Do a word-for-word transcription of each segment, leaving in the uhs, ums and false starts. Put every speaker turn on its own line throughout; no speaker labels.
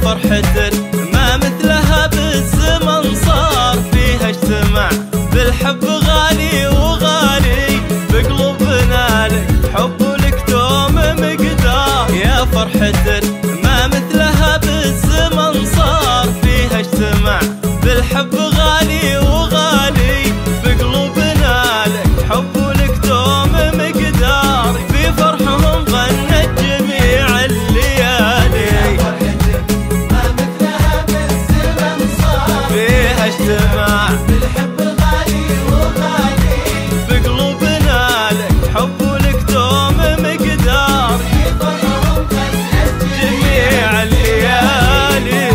فرحة ما مثلها بالزمن صار فيها اجتماع بالحب غالي وغالي بقلوبنا لك حب ولك دوم مقدار. يا فرحة ما مثلها بالزمن صار فيها اجتماع بالحب غالي وغالي بقلوبنا لك حب ولك دوم مقدار. في فرحهم غنت جميع الليالي ما مثلها بالزمن صار فيها اجتماع بالحب غالي وغالي بقلوبنا لك حب ولك دوم مقدار. في فرحهم غنت جميع الليالي.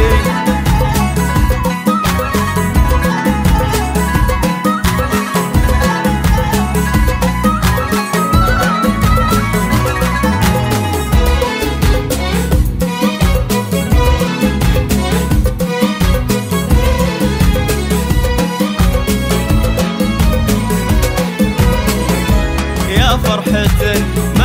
فرحة